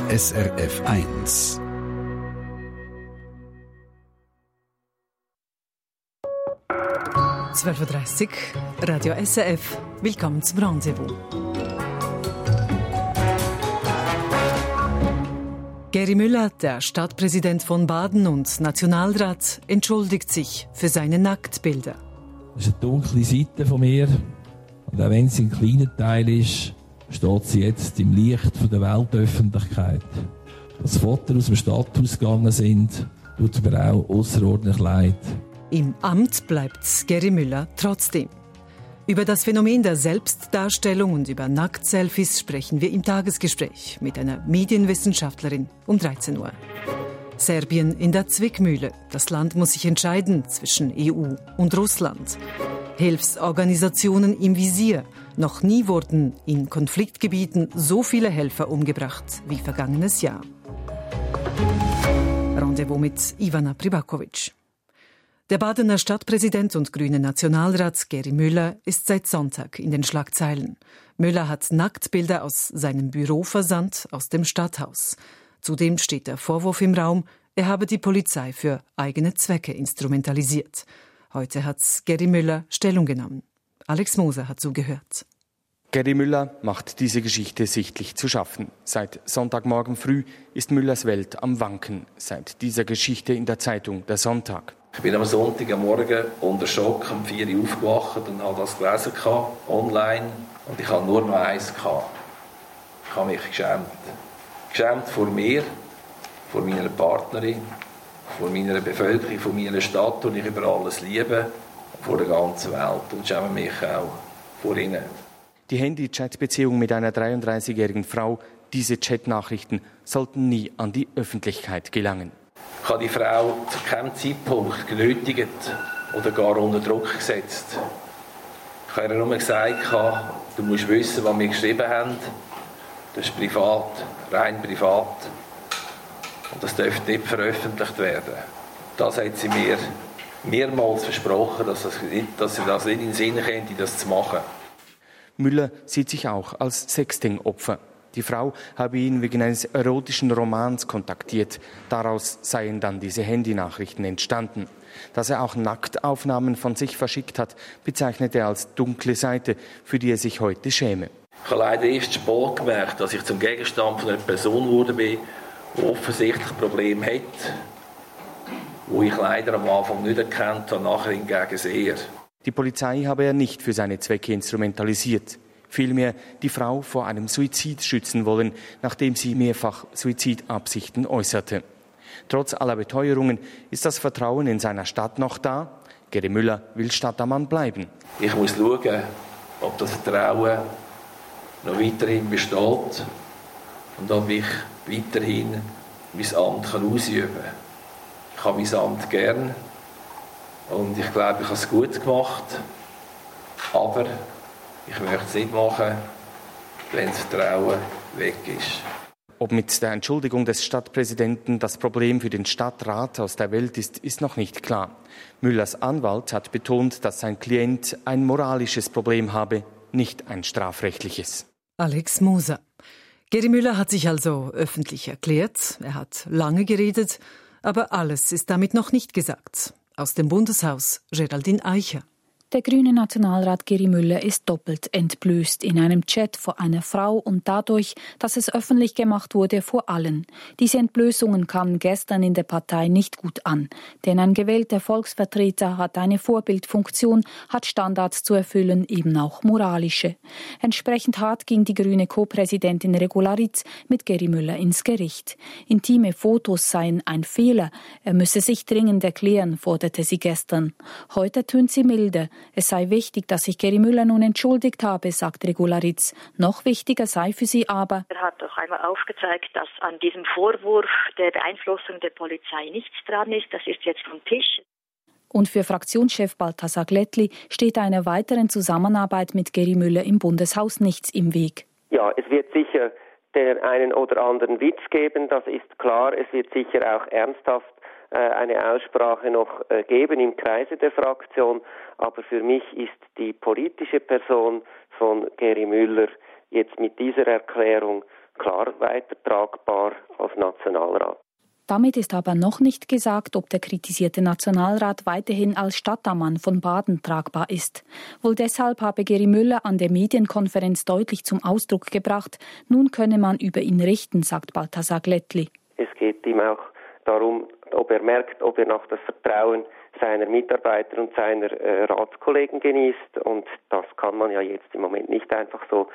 SRF 1. (12:30 Uhr), Radio SRF. Willkommen zum Rendezvous. Geri Müller, der Stadtpräsident von Baden und Nationalrat, entschuldigt sich für seine Nacktbilder. Das ist eine dunkle Seite von mir. Und auch wenn es ein kleiner Teil ist, steht sie jetzt im Licht der Weltöffentlichkeit. Dass Fotos aus dem Stadthaus gegangen sind, tut mir auch außerordentlich leid. Im Amt bleibt Geri Müller trotzdem. Über das Phänomen der Selbstdarstellung und über Nackt-Selfies sprechen wir im Tagesgespräch mit einer Medienwissenschaftlerin um 13 Uhr. Serbien in der Zwickmühle. Das Land muss sich entscheiden zwischen EU und Russland. Hilfsorganisationen im Visier. Noch nie wurden in Konfliktgebieten so viele Helfer umgebracht wie vergangenes Jahr. Rendezvous mit Ivana Pribakovic. Der Badener Stadtpräsident und grüne Nationalrat Geri Müller ist seit Sonntag in den Schlagzeilen. Müller hat Nacktbilder aus seinem Büro versandt aus dem Stadthaus. Zudem steht der Vorwurf im Raum, er habe die Polizei für eigene Zwecke instrumentalisiert. Heute hat Geri Müller Stellung genommen. Alex Moser hat zugehört. Geri Müller macht diese Geschichte sichtlich zu schaffen. Seit Sonntagmorgen früh ist Müllers Welt am Wanken. Seit dieser Geschichte in der Zeitung Der Sonntag. Ich bin am Sonntagmorgen unter Schock um 4 Uhr aufgewacht und habe das gelesen online. Und ich habe nur noch eins gehabt. Ich habe mich geschämt. Geschämt vor mir, vor meiner Partnerin, vor meiner Bevölkerung, vor meiner Stadt, die ich über alles liebe, vor der ganzen Welt. Und schäme mich auch vor ihnen. Die Handy-Chat-Beziehung mit einer 33-jährigen Frau, diese Chat-Nachrichten sollten nie an die Öffentlichkeit gelangen. Ich habe die Frau zu keinem Zeitpunkt genötigt oder gar unter Druck gesetzt. Ich habe ihr nur gesagt, du musst wissen, was wir geschrieben haben. Das ist privat, rein privat. Und das dürfte nicht veröffentlicht werden. Das hat sie mir mehrmals versprochen, dass sie das nicht in den Sinn käme, das zu machen. Müller sieht sich auch als Sexting-Opfer. Die Frau habe ihn wegen eines erotischen Romans kontaktiert. Daraus seien dann diese Handynachrichten entstanden. Dass er auch Nacktaufnahmen von sich verschickt hat, bezeichnet er als dunkle Seite, für die er sich heute schäme. Ich habe leider erst spät gemerkt, dass ich zum Gegenstand von einer Person geworden bin, die offensichtlich Probleme hat, die ich leider am Anfang nicht erkannt habe, nachher hingegen sehr. Die Polizei habe er nicht für seine Zwecke instrumentalisiert. Vielmehr die Frau vor einem Suizid schützen wollen, nachdem sie mehrfach Suizidabsichten äußerte. Trotz aller Beteuerungen ist das Vertrauen in seiner Stadt noch da. Geri Müller will Stadtammann bleiben. Ich muss schauen, ob das Vertrauen noch weiterhin besteht und ob ich weiterhin mein Amt ausüben kann. Ich habe mein Amt gern und ich glaube, ich habe es gut gemacht, aber ich möchte es nicht machen, wenn das Vertrauen weg ist. Ob mit der Entschuldigung des Stadtpräsidenten das Problem für den Stadtrat aus der Welt ist, ist noch nicht klar. Müllers Anwalt hat betont, dass sein Klient ein moralisches Problem habe, nicht ein strafrechtliches. Alex Moser. Geri Müller hat sich also öffentlich erklärt. Er hat lange geredet, aber alles ist damit noch nicht gesagt. Aus dem Bundeshaus Geraldine Eicher. Der grüne Nationalrat Geri Müller ist doppelt entblößt in einem Chat vor einer Frau und dadurch, dass es öffentlich gemacht wurde vor allen. Diese Entblößungen kamen gestern in der Partei nicht gut an, denn ein gewählter Volksvertreter hat eine Vorbildfunktion, hat Standards zu erfüllen, eben auch moralische. Entsprechend hart ging die grüne Co-Präsidentin Regularitz mit Geri Müller ins Gericht. Intime Fotos seien ein Fehler, er müsse sich dringend erklären, forderte sie gestern. Heute tönt sie milde. Es sei wichtig, dass sich Geri Müller nun entschuldigt habe, sagt Regularitz. Noch wichtiger sei für sie aber: Er hat doch einmal aufgezeigt, dass an diesem Vorwurf der Beeinflussung der Polizei nichts dran ist. Das ist jetzt vom Tisch. Und für Fraktionschef Balthasar Glättli steht einer weiteren Zusammenarbeit mit Geri Müller im Bundeshaus nichts im Weg. Ja, es wird sicher den einen oder anderen Witz geben, das ist klar. Es wird sicher auch ernsthaft eine Aussprache noch geben im Kreise der Fraktion. Aber für mich ist die politische Person von Geri Müller jetzt mit dieser Erklärung klar, weil weitertragbar als Nationalrat. Damit ist aber noch nicht gesagt, ob der kritisierte Nationalrat weiterhin als Stadtammann von Baden tragbar ist. Wohl deshalb habe Geri Müller an der Medienkonferenz deutlich zum Ausdruck gebracht, nun könne man über ihn richten, sagt Balthasar Glättli. Es geht ihm auch darum, ob er merkt, ob er noch das Vertrauen seiner Mitarbeiter und seiner Ratskollegen genießt. Und das kann man ja jetzt im Moment nicht einfach so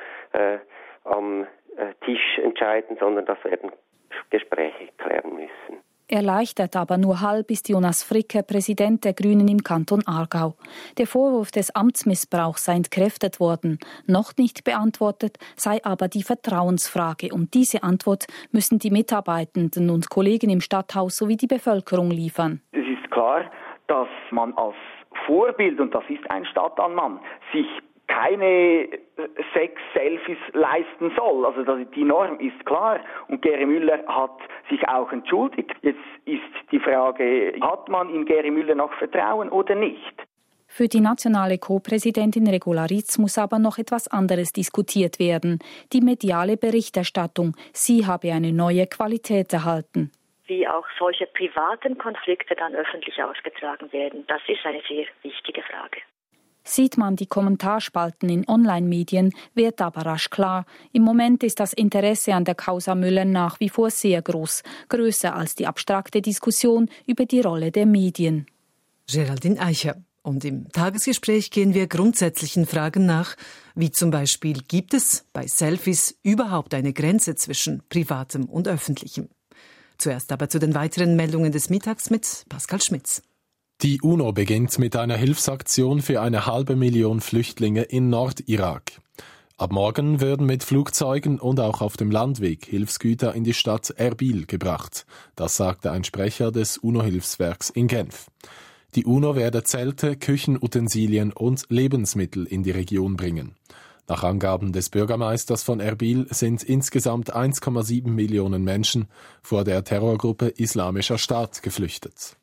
am Tisch entscheiden, sondern das werden Gespräche klären müssen. Erleichtert aber nur halb ist Jonas Fricke, Präsident der Grünen im Kanton Aargau. Der Vorwurf des Amtsmissbrauchs sei entkräftet worden. Noch nicht beantwortet sei aber die Vertrauensfrage. Und diese Antwort müssen die Mitarbeitenden und Kollegen im Stadthaus sowie die Bevölkerung liefern. Es ist klar, dass man als Vorbild, und das ist ein Stadtanmann, sich keine Sex-Selfies leisten soll. Also die Norm ist klar und Geri Müller hat sich auch entschuldigt. Jetzt ist die Frage, hat man in Geri Müller noch Vertrauen oder nicht? Für die nationale Co-Präsidentin Regula Ritz muss aber noch etwas anderes diskutiert werden. Die mediale Berichterstattung. Sie habe eine neue Qualität erhalten. Wie auch solche privaten Konflikte dann öffentlich ausgetragen werden, das ist eine sehr wichtige Frage. Sieht man die Kommentarspalten in Online-Medien, wird aber rasch klar, im Moment ist das Interesse an der Causa Müller nach wie vor sehr groß, größer als die abstrakte Diskussion über die Rolle der Medien. Geraldine Eicher. Und im Tagesgespräch gehen wir grundsätzlichen Fragen nach, wie zum Beispiel, gibt es bei Selfies überhaupt eine Grenze zwischen Privatem und Öffentlichem? Zuerst aber zu den weiteren Meldungen des Mittags mit Pascal Schmitz. Die UNO beginnt mit einer Hilfsaktion für 500.000 Flüchtlinge in Nordirak. Ab morgen werden mit Flugzeugen und auch auf dem Landweg Hilfsgüter in die Stadt Erbil gebracht. Das sagte ein Sprecher des UNO-Hilfswerks in Genf. Die UNO werde Zelte, Küchenutensilien und Lebensmittel in die Region bringen. Nach Angaben des Bürgermeisters von Erbil sind insgesamt 1,7 Millionen Menschen vor der Terrorgruppe Islamischer Staat geflüchtet.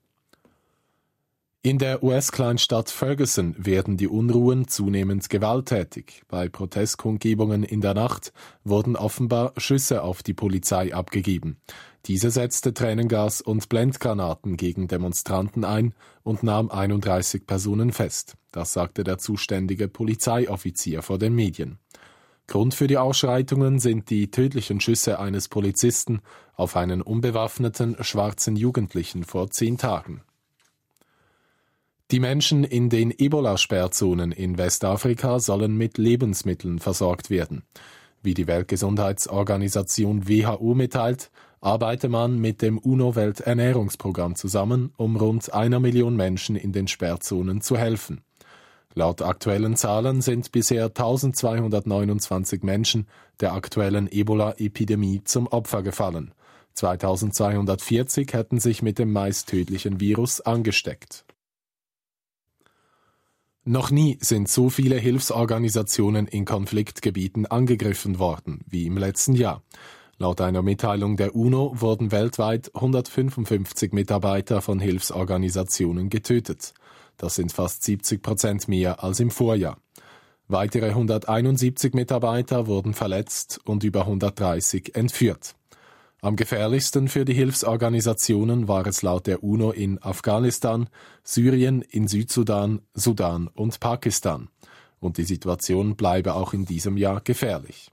In der US-Kleinstadt Ferguson werden die Unruhen zunehmend gewalttätig. Bei Protestkundgebungen in der Nacht wurden offenbar Schüsse auf die Polizei abgegeben. Diese setzte Tränengas und Blendgranaten gegen Demonstranten ein und nahm 31 Personen fest. Das sagte der zuständige Polizeioffizier vor den Medien. Grund für die Ausschreitungen sind die tödlichen Schüsse eines Polizisten auf einen unbewaffneten schwarzen Jugendlichen vor 10 Tagen. Die Menschen in den Ebola-Sperrzonen in Westafrika sollen mit Lebensmitteln versorgt werden. Wie die Weltgesundheitsorganisation WHO mitteilt, arbeite man mit dem UNO-Welternährungsprogramm zusammen, um rund 1 Million Menschen in den Sperrzonen zu helfen. Laut aktuellen Zahlen sind bisher 1229 Menschen der aktuellen Ebola-Epidemie zum Opfer gefallen. 2240 hätten sich mit dem meist tödlichen Virus angesteckt. Noch nie sind so viele Hilfsorganisationen in Konfliktgebieten angegriffen worden wie im letzten Jahr. Laut einer Mitteilung der UNO wurden weltweit 155 Mitarbeiter von Hilfsorganisationen getötet. Das sind fast 70% mehr als im Vorjahr. Weitere 171 Mitarbeiter wurden verletzt und über 130 entführt. Am gefährlichsten für die Hilfsorganisationen war es laut der UNO in Afghanistan, Syrien, in Südsudan, Sudan und Pakistan. Und die Situation bleibe auch in diesem Jahr gefährlich.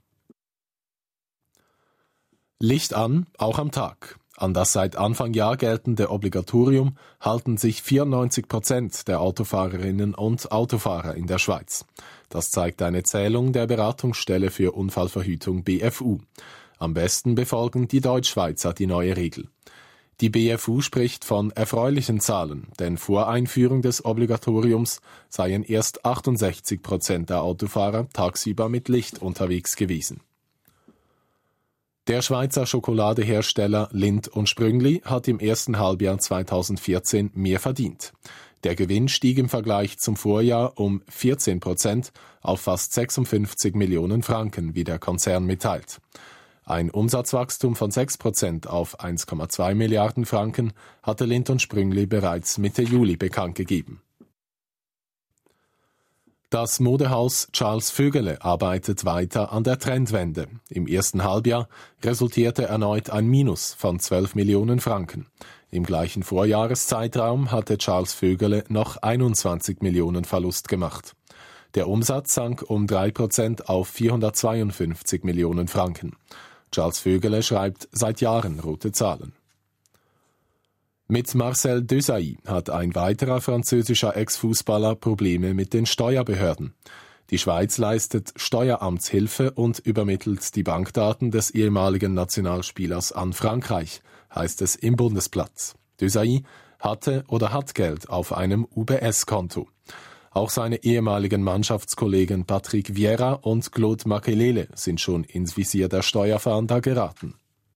Licht an, auch am Tag. An das seit Anfang Jahr geltende Obligatorium halten sich 94% der Autofahrerinnen und Autofahrer in der Schweiz. Das zeigt eine Zählung der Beratungsstelle für Unfallverhütung BFU. Am besten befolgen die Deutschschweizer die neue Regel. Die BFU spricht von erfreulichen Zahlen, denn vor Einführung des Obligatoriums seien erst 68% der Autofahrer tagsüber mit Licht unterwegs gewesen. Der Schweizer Schokoladehersteller Lindt & Sprüngli hat im ersten Halbjahr 2014 mehr verdient. Der Gewinn stieg im Vergleich zum Vorjahr um 14% auf fast 56 Millionen Franken, wie der Konzern mitteilt. Ein Umsatzwachstum von 6% auf 1,2 Milliarden Franken hatte Lindt & Sprüngli bereits Mitte Juli bekannt gegeben. Das Modehaus Charles Vögele arbeitet weiter an der Trendwende. Im ersten Halbjahr resultierte erneut ein Minus von 12 Millionen Franken. Im gleichen Vorjahreszeitraum hatte Charles Vögele noch 21 Millionen Verlust gemacht. Der Umsatz sank um 3% auf 452 Millionen Franken. Charles Vögele schreibt seit Jahren rote Zahlen. Mit Marcel Desailly hat ein weiterer französischer Ex-Fußballer Probleme mit den Steuerbehörden. Die Schweiz leistet Steueramtshilfe und übermittelt die Bankdaten des ehemaligen Nationalspielers an Frankreich, heißt es im Bundesblatt. Desailly hatte oder hat Geld auf einem UBS-Konto. Auch seine ehemaligen Mannschaftskollegen Patrick Vieira und Claude Makelele sind schon ins Visier der Steuerfahnder geraten.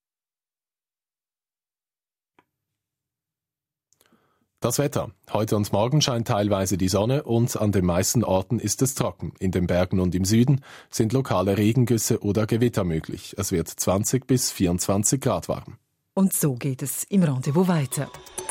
Das Wetter. Heute und morgen scheint teilweise die Sonne und an den meisten Orten ist es trocken. In den Bergen und im Süden sind lokale Regengüsse oder Gewitter möglich. Es wird 20 bis 24 Grad warm. Und so geht es im Rendezvous weiter.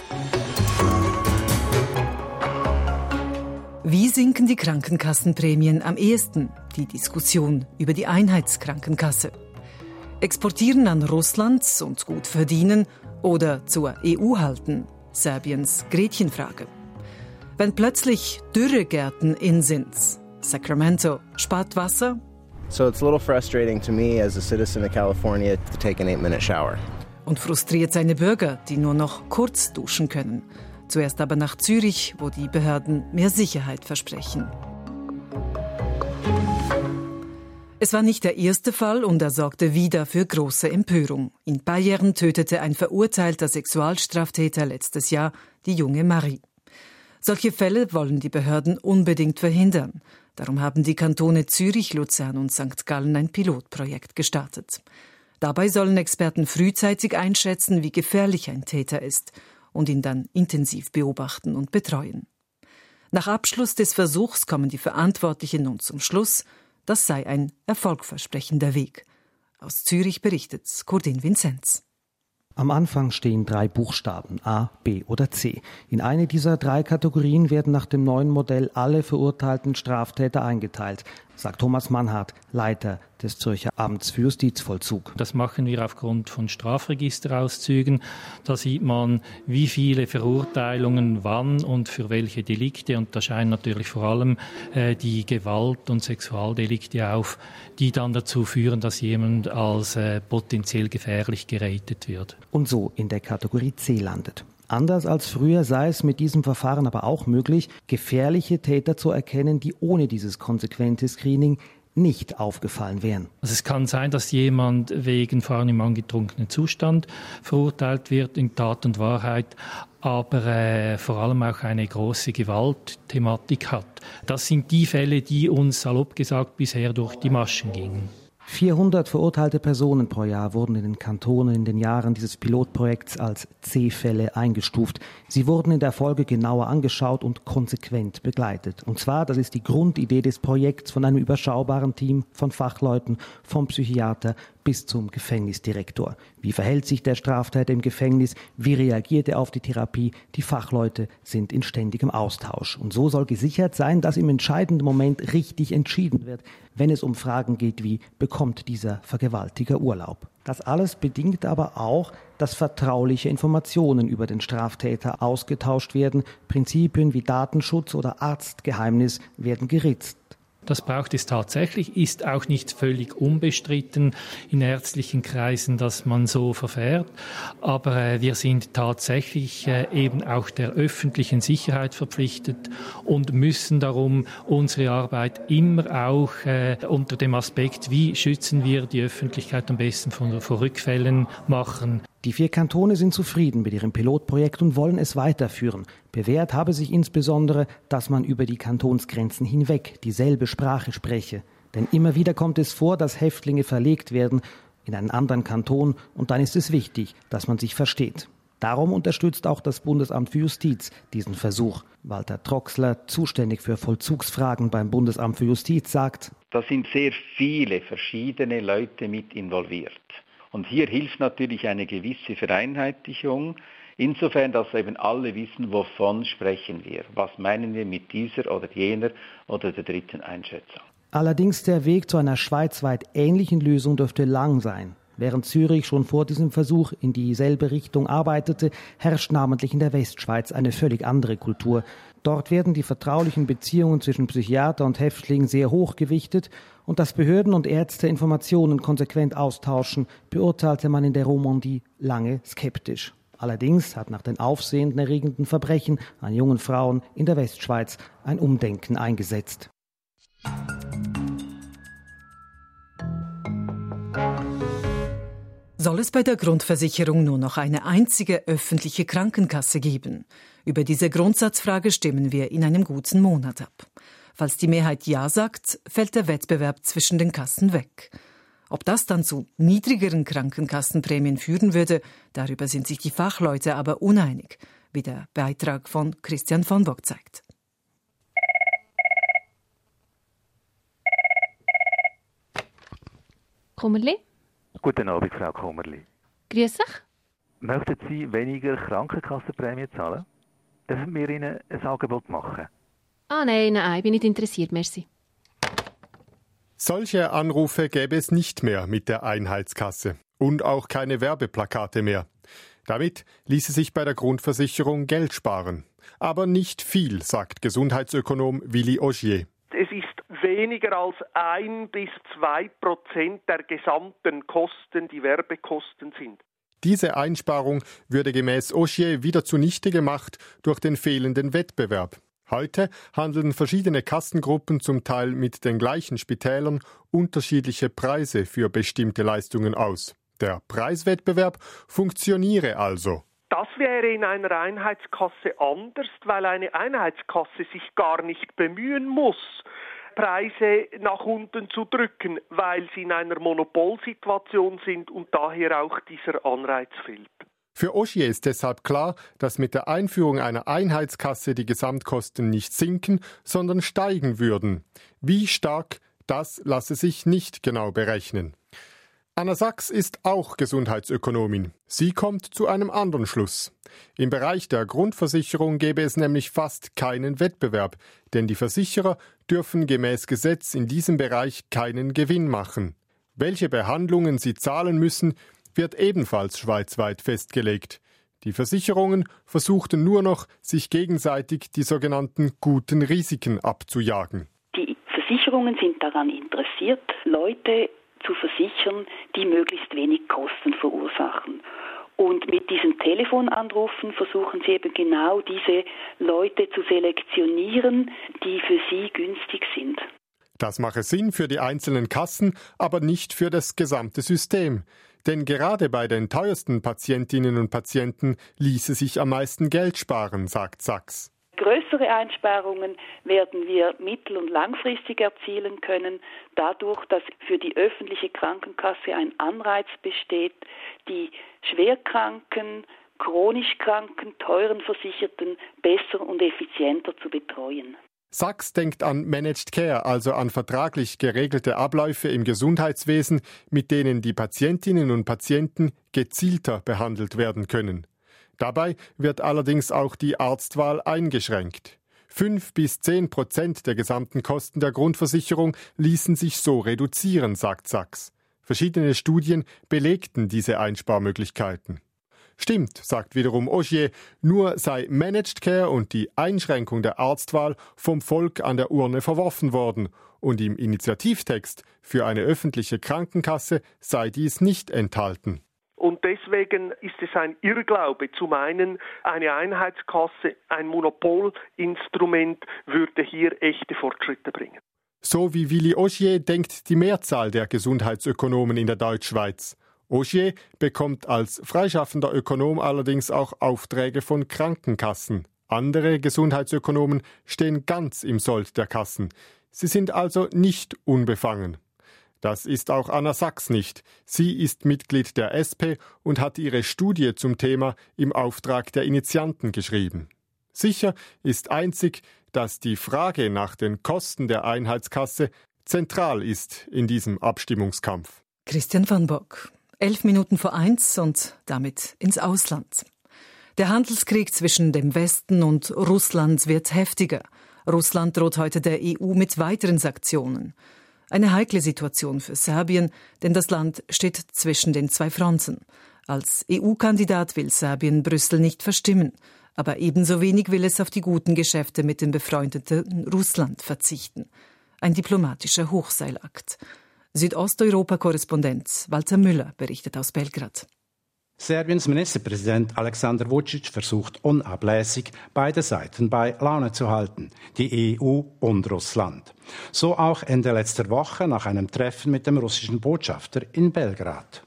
Wie sinken die Krankenkassenprämien am ehesten? Die Diskussion über die Einheitskrankenkasse. Exportieren an Russland und gut verdienen oder zur EU halten? Serbiens Gretchenfrage. Wenn plötzlich Dürregärten in sind, Sacramento spart Wasser? So it's a little frustrating to me as a citizen of California to take an 8-minute shower. Und frustriert seine Bürger, die nur noch kurz duschen können. Zuerst aber nach Zürich, wo die Behörden mehr Sicherheit versprechen. Es war nicht der erste Fall und er sorgte wieder für große Empörung. In Bayern tötete ein verurteilter Sexualstraftäter letztes Jahr die junge Marie. Solche Fälle wollen die Behörden unbedingt verhindern. Darum haben die Kantone Zürich, Luzern und St. Gallen ein Pilotprojekt gestartet. Dabei sollen Experten frühzeitig einschätzen, wie gefährlich ein Täter ist und ihn dann intensiv beobachten und betreuen. Nach Abschluss des Versuchs kommen die Verantwortlichen nun zum Schluss, das sei ein erfolgversprechender Weg. Aus Zürich berichtet Cordin Vinzenz. Am Anfang stehen 3 Buchstaben, A, B oder C. In eine dieser 3 Kategorien werden nach dem neuen Modell alle verurteilten Straftäter eingeteilt, sagt Thomas Mannhardt, Leiter des Zürcher Amts für Justizvollzug. Das machen wir aufgrund von Strafregisterauszügen. Da sieht man, wie viele Verurteilungen wann und für welche Delikte. Und da scheinen natürlich vor allem die Gewalt- und Sexualdelikte auf, die dann dazu führen, dass jemand als potenziell gefährlich geratet wird. Und so in der Kategorie C landet. Anders als früher sei es mit diesem Verfahren aber auch möglich, gefährliche Täter zu erkennen, die ohne dieses konsequente Screening nicht aufgefallen wären. Also es kann sein, dass jemand wegen Fahren im angetrunkenen Zustand verurteilt wird, in Tat und Wahrheit, aber vor allem auch eine große Gewaltthematik hat. Das sind die Fälle, die uns salopp gesagt bisher durch die Maschen gingen. 400 verurteilte Personen pro Jahr wurden in den Kantonen in den Jahren dieses Pilotprojekts als C-Fälle eingestuft. Sie wurden in der Folge genauer angeschaut und konsequent begleitet. Und zwar, das ist die Grundidee des Projekts, von einem überschaubaren Team von Fachleuten, vom Psychiater bis zum Gefängnisdirektor. Wie verhält sich der Straftäter im Gefängnis? Wie reagiert er auf die Therapie? Die Fachleute sind in ständigem Austausch. Und so soll gesichert sein, dass im entscheidenden Moment richtig entschieden wird, wenn es um Fragen geht wie, bekommt dieser Vergewaltiger Urlaub? Das alles bedingt aber auch, dass vertrauliche Informationen über den Straftäter ausgetauscht werden. Prinzipien wie Datenschutz oder Arztgeheimnis werden geritzt. Das braucht es tatsächlich, ist auch nicht völlig unbestritten in ärztlichen Kreisen, dass man so verfährt. Aber wir sind tatsächlich eben auch der öffentlichen Sicherheit verpflichtet und müssen darum unsere Arbeit immer auch unter dem Aspekt, wie schützen wir die Öffentlichkeit am besten vor Rückfällen machen. Die 4 Kantone sind zufrieden mit ihrem Pilotprojekt und wollen es weiterführen. Bewährt habe sich insbesondere, dass man über die Kantonsgrenzen hinweg dieselbe Sprache spreche. Denn immer wieder kommt es vor, dass Häftlinge verlegt werden in einen anderen Kanton und dann ist es wichtig, dass man sich versteht. Darum unterstützt auch das Bundesamt für Justiz diesen Versuch. Walter Troxler, zuständig für Vollzugsfragen beim Bundesamt für Justiz, sagt: Da sind sehr viele verschiedene Leute mit involviert. Und hier hilft natürlich eine gewisse Vereinheitlichung Insofern, dass eben alle wissen, wovon sprechen wir. Was meinen wir mit dieser oder jener oder der dritten Einschätzung. Allerdings der Weg zu einer schweizweit ähnlichen Lösung dürfte lang sein. Während Zürich schon vor diesem Versuch in dieselbe Richtung arbeitete, herrscht namentlich in der Westschweiz eine völlig andere Kultur. Dort werden die vertraulichen Beziehungen zwischen Psychiater und Häftling sehr hoch gewichtet und dass Behörden und Ärzte Informationen konsequent austauschen, beurteilte man in der Romandie lange skeptisch. Allerdings hat nach den aufsehenerregenden Verbrechen an jungen Frauen in der Westschweiz ein Umdenken eingesetzt. Soll es bei der Grundversicherung nur noch eine einzige öffentliche Krankenkasse geben? Über diese Grundsatzfrage stimmen wir in einem guten Monat ab. Falls die Mehrheit Ja sagt, fällt der Wettbewerb zwischen den Kassen weg. Ob das dann zu niedrigeren Krankenkassenprämien führen würde, darüber sind sich die Fachleute aber uneinig, wie der Beitrag von Christian von Bock zeigt. Kummerli? Guten Abend, Frau Kummerli. Grüß dich. Möchten Sie weniger Krankenkassenprämie zahlen? Dürfen wir Ihnen ein Angebot machen? Nein, bin nicht interessiert, merci. Solche Anrufe gäbe es nicht mehr mit der Einheitskasse und auch keine Werbeplakate mehr. Damit ließe sich bei der Grundversicherung Geld sparen. Aber nicht viel, sagt Gesundheitsökonom Willi Ogier. Es ist weniger als 1-2% der gesamten Kosten, die Werbekosten sind. Diese Einsparung würde gemäß Ogier wieder zunichte gemacht durch den fehlenden Wettbewerb. Heute handeln verschiedene Kassengruppen zum Teil mit den gleichen Spitälern unterschiedliche Preise für bestimmte Leistungen aus. Der Preiswettbewerb funktioniere also. Das wäre in einer Einheitskasse anders, weil eine Einheitskasse sich gar nicht bemühen muss, Preise nach unten zu drücken, weil sie in einer Monopolsituation sind und daher auch dieser Anreiz fehlt. Für Ogier ist deshalb klar, dass mit der Einführung einer Einheitskasse die Gesamtkosten nicht sinken, sondern steigen würden. Wie stark, das lasse sich nicht genau berechnen. Anna Sachs ist auch Gesundheitsökonomin. Sie kommt zu einem anderen Schluss. Im Bereich der Grundversicherung gäbe es nämlich fast keinen Wettbewerb, denn die Versicherer dürfen gemäß Gesetz in diesem Bereich keinen Gewinn machen. Welche Behandlungen sie zahlen müssen, wird ebenfalls schweizweit festgelegt. Die Versicherungen versuchten nur noch, sich gegenseitig die sogenannten guten Risiken abzujagen. Die Versicherungen sind daran interessiert, Leute zu versichern, die möglichst wenig Kosten verursachen. Und mit diesen Telefonanrufen versuchen sie eben genau diese Leute zu selektionieren, die für sie günstig sind. Das mache Sinn für die einzelnen Kassen, aber nicht für das gesamte System. Denn gerade bei den teuersten Patientinnen und Patienten ließe sich am meisten Geld sparen, sagt Sachs. Größere Einsparungen werden wir mittel- und langfristig erzielen können, dadurch, dass für die öffentliche Krankenkasse ein Anreiz besteht, die schwerkranken, chronisch kranken, teuren Versicherten besser und effizienter zu betreuen. Sachs denkt an Managed Care, also an vertraglich geregelte Abläufe im Gesundheitswesen, mit denen die Patientinnen und Patienten gezielter behandelt werden können. Dabei wird allerdings auch die Arztwahl eingeschränkt. 5-10% der gesamten Kosten der Grundversicherung ließen sich so reduzieren, sagt Sachs. Verschiedene Studien belegten diese Einsparmöglichkeiten. Stimmt, sagt wiederum Ogier, nur sei Managed Care und die Einschränkung der Arztwahl vom Volk an der Urne verworfen worden und im Initiativtext für eine öffentliche Krankenkasse sei dies nicht enthalten. Und deswegen ist es ein Irrglaube zu meinen, eine Einheitskasse, ein Monopolinstrument würde hier echte Fortschritte bringen. So wie Willi Ogier denkt die Mehrzahl der Gesundheitsökonomen in der Deutschschweiz. Ogier bekommt als freischaffender Ökonom allerdings auch Aufträge von Krankenkassen. Andere Gesundheitsökonomen stehen ganz im Sold der Kassen. Sie sind also nicht unbefangen. Das ist auch Anna Sachs nicht. Sie ist Mitglied der SP und hat ihre Studie zum Thema im Auftrag der Initianten geschrieben. Sicher ist einzig, dass die Frage nach den Kosten der Einheitskasse zentral ist in diesem Abstimmungskampf. Christian van Bock. 11 Minuten vor 1 und damit ins Ausland. Der Handelskrieg zwischen dem Westen und Russland wird heftiger. Russland droht heute der EU mit weiteren Sanktionen. Eine heikle Situation für Serbien, denn das Land steht zwischen den zwei Fronten. Als EU-Kandidat will Serbien Brüssel nicht verstimmen, aber ebenso wenig will es auf die guten Geschäfte mit dem befreundeten Russland verzichten. Ein diplomatischer Hochseilakt. Südosteuropa-Korrespondent Walter Müller berichtet aus Belgrad. Serbiens Ministerpräsident Aleksandar Vučić versucht unablässig, beide Seiten bei Laune zu halten, die EU und Russland. So auch Ende letzter Woche nach einem Treffen mit dem russischen Botschafter in Belgrad.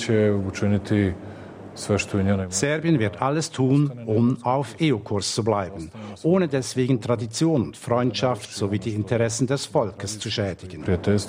Serbien wird alles tun, um auf EU-Kurs zu bleiben, ohne deswegen Tradition und Freundschaft sowie die Interessen des Volkes zu schädigen.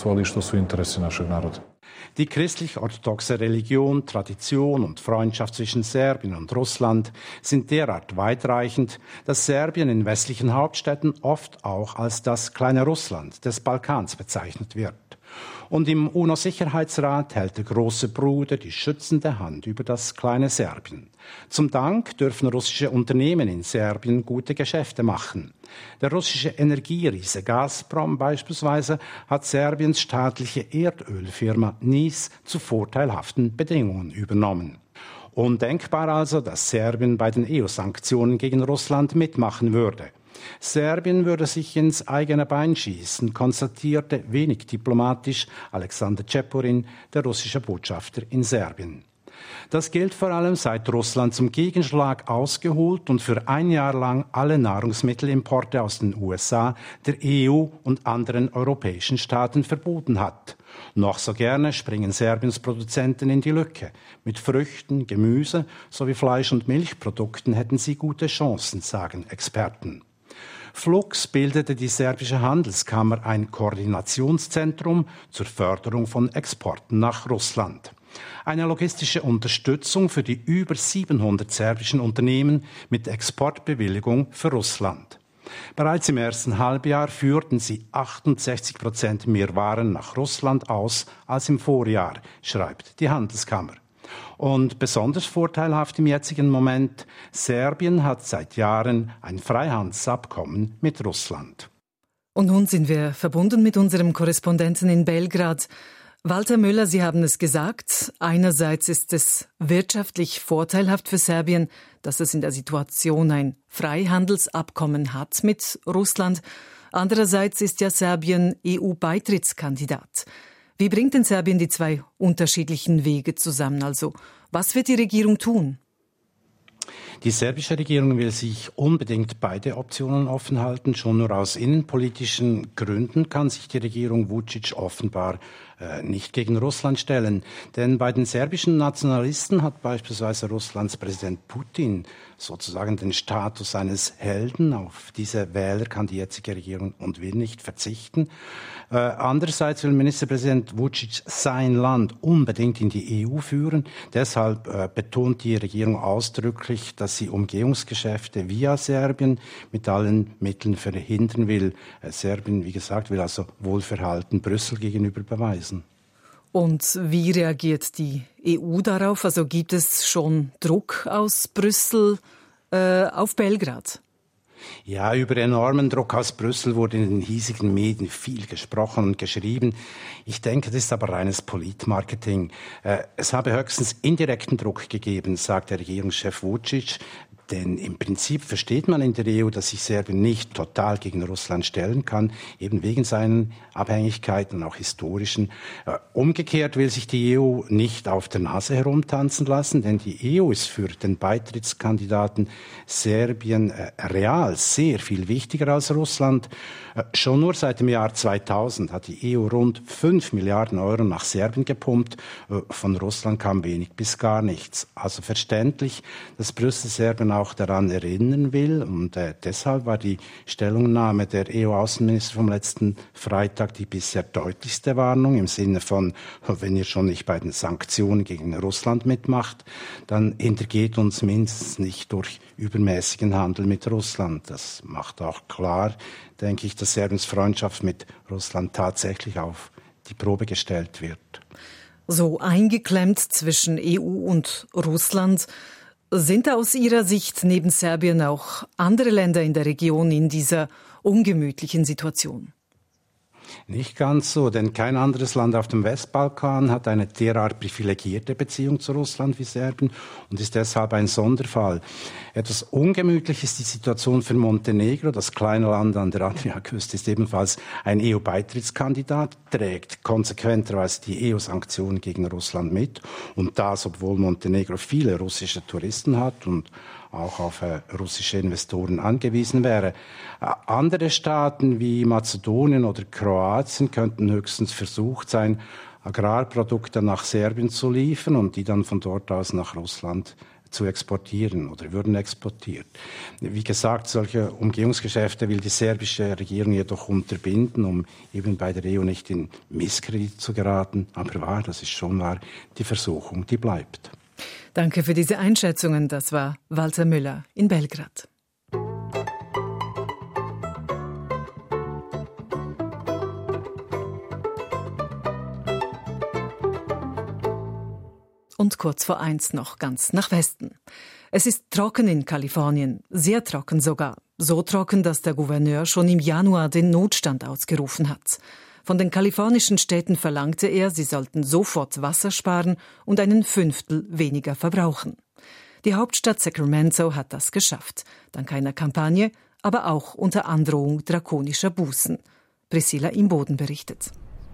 Die christlich-orthodoxe Religion, Tradition und Freundschaft zwischen Serbien und Russland sind derart weitreichend, dass Serbien in westlichen Hauptstädten oft auch als das kleine Russland des Balkans bezeichnet wird. Und im UNO-Sicherheitsrat hält der große Bruder die schützende Hand über das kleine Serbien. Zum Dank dürfen russische Unternehmen in Serbien gute Geschäfte machen. Der russische Energieriese Gazprom beispielsweise hat Serbiens staatliche Erdölfirma NIS zu vorteilhaften Bedingungen übernommen. Undenkbar also, dass Serbien bei den EU-Sanktionen gegen Russland mitmachen würde. Serbien würde sich ins eigene Bein schießen, konstatierte wenig diplomatisch Alexander Čepurin, der russische Botschafter in Serbien. Das gilt vor allem, seit Russland zum Gegenschlag ausgeholt und für ein Jahr lang alle Nahrungsmittelimporte aus den USA, der EU und anderen europäischen Staaten verboten hat. Noch so gerne springen Serbiens Produzenten in die Lücke. Mit Früchten, Gemüse sowie Fleisch- und Milchprodukten hätten sie gute Chancen, sagen Experten. Flux bildete die serbische Handelskammer ein Koordinationszentrum zur Förderung von Exporten nach Russland. Eine logistische Unterstützung für die über 700 serbischen Unternehmen mit Exportbewilligung für Russland. Bereits im ersten Halbjahr führten sie 68% mehr Waren nach Russland aus als im Vorjahr, schreibt die Handelskammer. Und besonders vorteilhaft im jetzigen Moment, Serbien hat seit Jahren ein Freihandelsabkommen mit Russland. Und nun sind wir verbunden mit unserem Korrespondenten in Belgrad. Walter Müller, Sie haben es gesagt, einerseits ist es wirtschaftlich vorteilhaft für Serbien, dass es in der Situation ein Freihandelsabkommen hat mit Russland. Andererseits ist ja Serbien EU-Beitrittskandidat. Wie bringt denn Serbien die zwei unterschiedlichen Wege zusammen? Also, was wird die Regierung tun? Die serbische Regierung will sich unbedingt beide Optionen offen halten. Schon nur aus innenpolitischen Gründen kann sich die Regierung Vučić offenbar nicht gegen Russland stellen. Denn bei den serbischen Nationalisten hat beispielsweise Russlands Präsident Putin sozusagen den Status eines Helden. Auf diese Wähler kann die jetzige Regierung und will nicht verzichten. Andererseits will Ministerpräsident Vučić sein Land unbedingt in die EU führen. Deshalb betont die Regierung ausdrücklich, dass sie Umgehungsgeschäfte via Serbien mit allen Mitteln verhindern will. Serbien, wie gesagt, will also Wohlverhalten Brüssel gegenüber beweisen. Und wie reagiert die EU darauf? Also gibt es schon Druck aus Brüssel auf Belgrad? Ja, über enormen Druck aus Brüssel wurde in den hiesigen Medien viel gesprochen und geschrieben. Ich denke, das ist aber reines Politmarketing. Es habe höchstens indirekten Druck gegeben, sagt der Regierungschef Vučić. Denn im Prinzip versteht man in der EU, dass sich Serbien nicht total gegen Russland stellen kann, eben wegen seinen Abhängigkeiten und auch historischen. Umgekehrt will sich die EU nicht auf der Nase herumtanzen lassen, denn die EU ist für den Beitrittskandidaten Serbien real sehr viel wichtiger als Russland. Schon nur seit dem Jahr 2000 hat die EU rund 5 Milliarden Euro nach Serbien gepumpt. Von Russland kam wenig bis gar nichts. Also verständlich, dass Brüssel Serbien auch daran erinnern will. Und deshalb war die Stellungnahme der EU-Außenminister vom letzten Freitag die bisher deutlichste Warnung im Sinne von, wenn ihr schon nicht bei den Sanktionen gegen Russland mitmacht, dann hintergeht uns mindestens nicht durch übermäßigen Handel mit Russland. Das macht auch klar, denke ich, dass Serbiens Freundschaft mit Russland tatsächlich auf die Probe gestellt wird. So eingeklemmt zwischen EU und Russland. Sind aus Ihrer Sicht neben Serbien auch andere Länder in der Region in dieser ungemütlichen Situation? Nicht ganz so, denn kein anderes Land auf dem Westbalkan hat eine derart privilegierte Beziehung zu Russland wie Serbien und ist deshalb ein Sonderfall. Etwas ungemütlich ist die Situation für Montenegro. Das kleine Land an der Adriaküste ist ebenfalls ein EU-Beitrittskandidat, trägt konsequenterweise die EU-Sanktionen gegen Russland mit. Und das, obwohl Montenegro viele russische Touristen hat und auch auf russische Investoren angewiesen wäre. Andere Staaten wie Mazedonien oder Kroatien könnten höchstens versucht sein, Agrarprodukte nach Serbien zu liefern und die dann von dort aus nach Russland zu exportieren oder würden exportiert. Wie gesagt, solche Umgehungsgeschäfte will die serbische Regierung jedoch unterbinden, um eben bei der EU nicht in Misskredit zu geraten. Aber wahr, das ist schon wahr, die Versuchung, die bleibt. Danke für diese Einschätzungen. Das war Walter Müller in Belgrad. Und kurz vor 1 noch ganz nach Westen. Es ist trocken in Kalifornien, sehr trocken sogar. So trocken, dass der Gouverneur schon im Januar den Notstand ausgerufen hat. Von den kalifornischen Städten verlangte er, sie sollten sofort Wasser sparen und 1/5 weniger verbrauchen. Die Hauptstadt Sacramento hat das geschafft, dank einer Kampagne, aber auch unter Androhung drakonischer Bußen. Priscilla Imboden berichtet.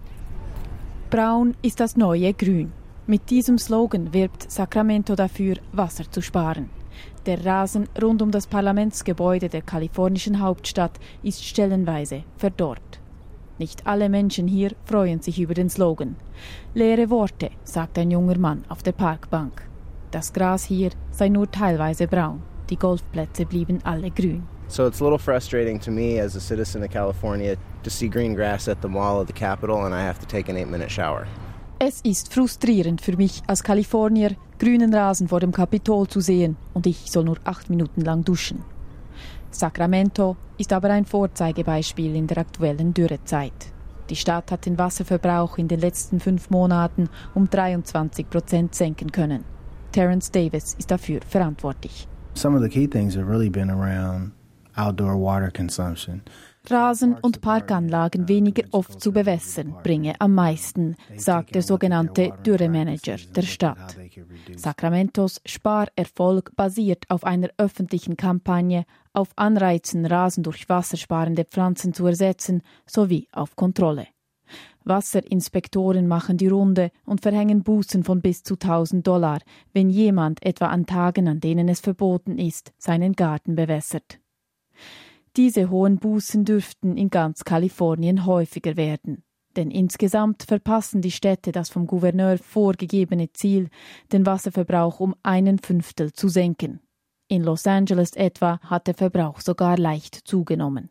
Braun ist das neue Grün. Mit diesem Slogan wirbt Sacramento dafür, Wasser zu sparen. Der Rasen rund um das Parlamentsgebäude der kalifornischen Hauptstadt ist stellenweise verdorrt. Nicht alle Menschen hier freuen sich über den Slogan. Leere Worte, sagt ein junger Mann auf der Parkbank. Das Gras hier sei nur teilweise braun. Die Golfplätze blieben alle grün. So it's a little frustrating to me as a citizen of California to see green grass at the mall of the Capitol and I have to take an 8-minute shower. Es ist frustrierend für mich als Kalifornier, grünen Rasen vor dem Kapitol zu sehen und ich soll nur 8 Minuten lang duschen. Sacramento ist aber ein Vorzeigebeispiel in der aktuellen Dürrezeit. Die Stadt hat den Wasserverbrauch in den letzten 5 Monaten um 23% senken können. Terrence Davis ist dafür verantwortlich. Some of the key things have really been around outdoor water consumption. Rasen- und Parkanlagen weniger oft zu bewässern bringe am meisten, sagt der sogenannte Dürremanager der Stadt. Sacramentos Sparerfolg basiert auf einer öffentlichen Kampagne, auf Anreizen, Rasen durch wassersparende Pflanzen zu ersetzen, sowie auf Kontrolle. Wasserinspektoren machen die Runde und verhängen Bußen von bis zu $1.000, wenn jemand etwa an Tagen, an denen es verboten ist, seinen Garten bewässert. Diese hohen Bußen dürften in ganz Kalifornien häufiger werden. Denn insgesamt verpassen die Städte das vom Gouverneur vorgegebene Ziel, den Wasserverbrauch um 1/5 zu senken. In Los Angeles etwa hat der Verbrauch sogar leicht zugenommen.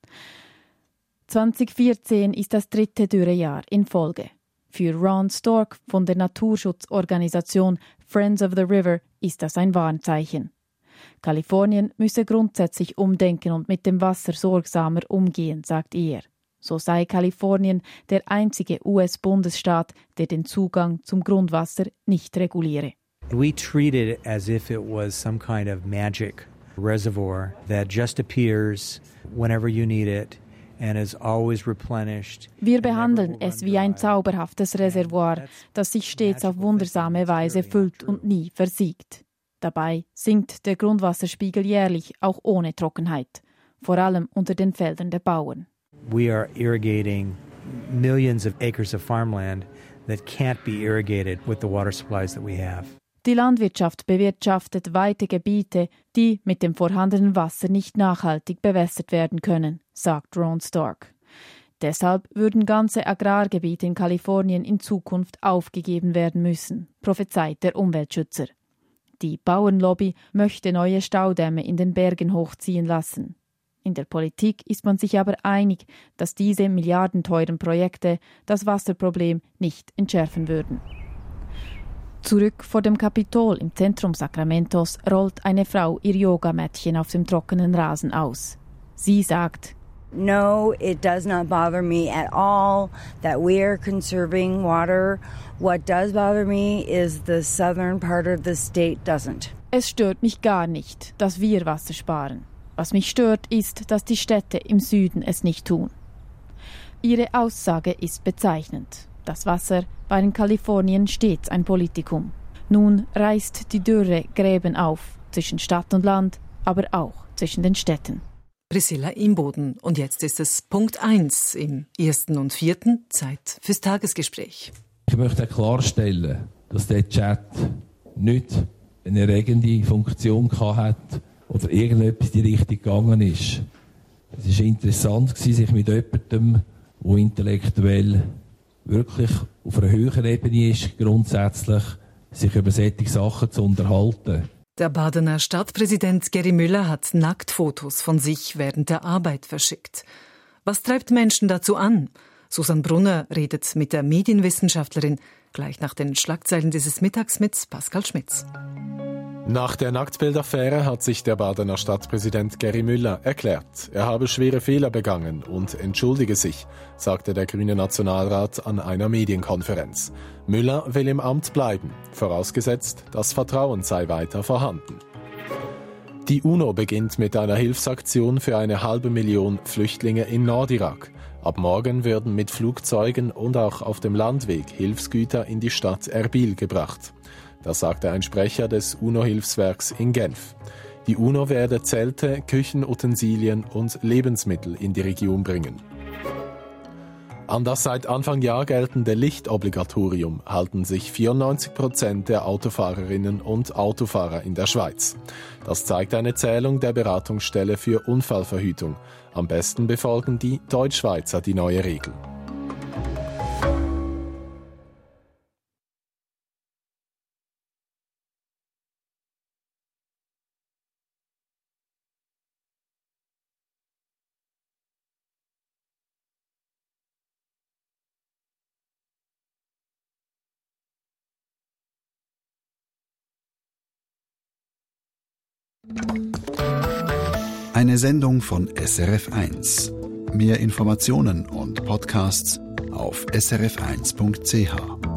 2014 ist das 3. Dürrejahr in Folge. Für Ron Stork von der Naturschutzorganisation Friends of the River ist das ein Warnzeichen. Kalifornien müsse grundsätzlich umdenken und mit dem Wasser sorgsamer umgehen, sagt er. So sei Kalifornien der einzige US-Bundesstaat, der den Zugang zum Grundwasser nicht reguliere. We treat it as if it was some kind of magic reservoir that just appears whenever you need it and is always replenished. Wir behandeln es wie ein zauberhaftes Reservoir, das sich stets auf wundersame Weise füllt und nie versiegt. Dabei sinkt der Grundwasserspiegel jährlich, auch ohne Trockenheit, vor allem unter den Feldern der Bauern. We are irrigating millions of acres of farmland that can't be irrigated with the water supplies that we have. Die Landwirtschaft bewirtschaftet weite Gebiete, die mit dem vorhandenen Wasser nicht nachhaltig bewässert werden können, sagt Ron Stork. Deshalb würden ganze Agrargebiete in Kalifornien in Zukunft aufgegeben werden müssen, prophezeit der Umweltschützer. Die Bauernlobby möchte neue Staudämme in den Bergen hochziehen lassen. In der Politik ist man sich aber einig, dass diese milliardenteuren Projekte das Wasserproblem nicht entschärfen würden. Zurück vor dem Kapitol im Zentrum Sacramentos rollt eine Frau ihr Yogamättchen auf dem trockenen Rasen aus. Sie sagt: No, it does not bother me at all that we are conserving water. What does bother me is the southern part of the state doesn't. Es stört mich gar nicht, dass wir Wasser sparen. Was mich stört, ist, dass die Städte im Süden es nicht tun. Ihre Aussage ist bezeichnend. Das Wasser war in Kalifornien stets ein Politikum. Nun reißt die Dürre Gräben auf, zwischen Stadt und Land, aber auch zwischen den Städten. Priscilla Imboden. Und jetzt ist es Punkt 1 im 1. und 4. Zeit fürs Tagesgespräch. Ich möchte klarstellen, dass der Chat nicht eine regende Funktion hatte oder irgendetwas in die Richtung gegangen ist. Es war interessant, sich mit jemandem, der intellektuell wirklich auf einer höheren Ebene ist, grundsätzlich sich über solche Sachen zu unterhalten. Der Badener Stadtpräsident Geri Müller hat Nacktfotos von sich während der Arbeit verschickt. Was treibt Menschen dazu an? Susan Brunner redet mit der Medienwissenschaftlerin gleich nach den Schlagzeilen dieses Mittags mit Pascal Schmitz. Nach der Nacktbildaffäre hat sich der Badener Stadtpräsident Geri Müller erklärt. Er habe schwere Fehler begangen und entschuldige sich, sagte der grüne Nationalrat an einer Medienkonferenz. Müller will im Amt bleiben, vorausgesetzt, das Vertrauen sei weiter vorhanden. Die UNO beginnt mit einer Hilfsaktion für 500.000 Flüchtlinge in Nordirak. Ab morgen werden mit Flugzeugen und auch auf dem Landweg Hilfsgüter in die Stadt Erbil gebracht. Das sagte ein Sprecher des UNO-Hilfswerks in Genf. Die UNO werde Zelte, Küchenutensilien und Lebensmittel in die Region bringen. An das seit Anfang Jahr geltende Lichtobligatorium halten sich 94% der Autofahrerinnen und Autofahrer in der Schweiz. Das zeigt eine Zählung der Beratungsstelle für Unfallverhütung. Am besten befolgen die Deutschschweizer die neue Regel. Eine Sendung von SRF1. Mehr Informationen und Podcasts auf srf1.ch.